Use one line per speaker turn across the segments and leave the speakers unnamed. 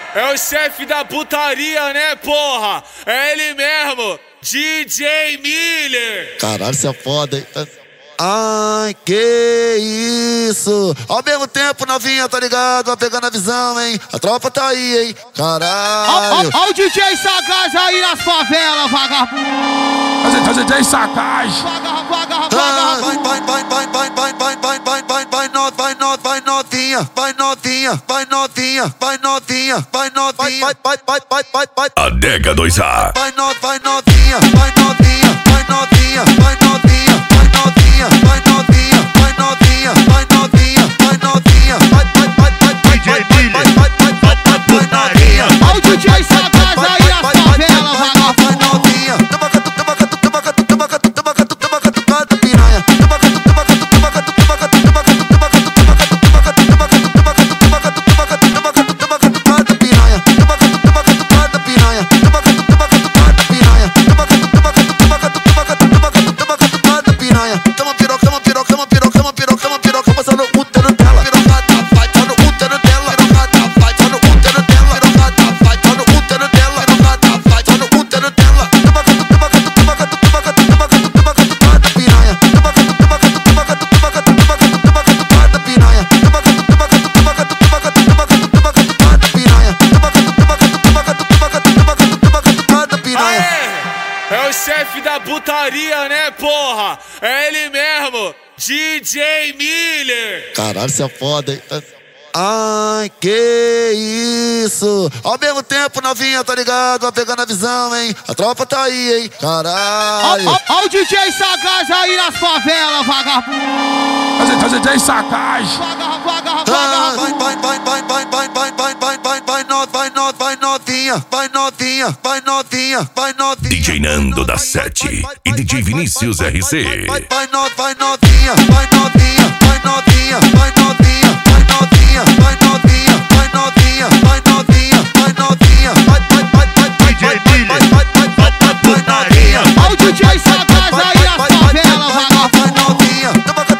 É o chefe da putaria, né, porra? É ele mesmo, DJ Miller.
Caralho, cê é foda, hein? Ai, que isso! Ao mesmo tempo, novinha, tá ligado? Vai pegando a visão, hein? A tropa tá aí, hein? Caralho!
Ó o DJ Sagaz aí nas favelas, vagabundo!
O DJ Sagaz!
Vai novinha, vai novinha, vai novinha, vai novinha, vai novinha, vai.
Adega 2A.
Vai novinha, vai novinha, vai novinha, vai novinha, vai novinha, vai novinha, vai novinha, vai novinha, vai novinha, vai novinha.
Ó o DJ Sagaz aí nas favelas, vagabundo!
Vai novinha,
É o chefe da putaria, né, porra? É ele mesmo, DJ Miller.
caralho, cê é foda, hein? Ai, que isso! Ao mesmo tempo, novinha, tá ligado? Vai pegando a visão, hein? A tropa tá aí, hein? Caralho!
Ó o DJ Sagaz aí nas favelas, vagabundo!
O DJ Sagaz!
Vai novinha, vai novinha, vai novinha, vai novinha.
DJ Nando da 7 e DJ Vinícius RC.
Vai novinha, vai novinha, vai novinha, vai novinha, vai novinha, vai novinha, vai novinha, vai novinha, vai novinha, vai novinha.
Ó o DJ Sagaz aí nas favelas, vagabundo!
Vai novinha,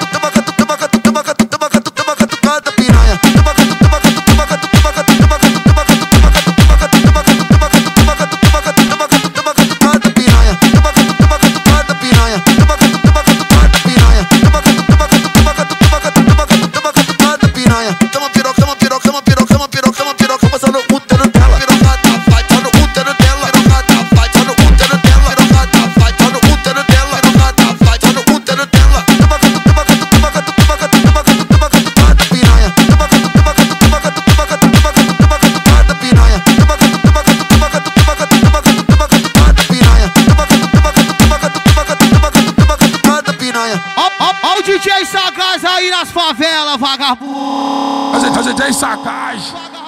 Ó o DJ Sagaz aí nas favelas, vagabundo!
O DJ Sagaz!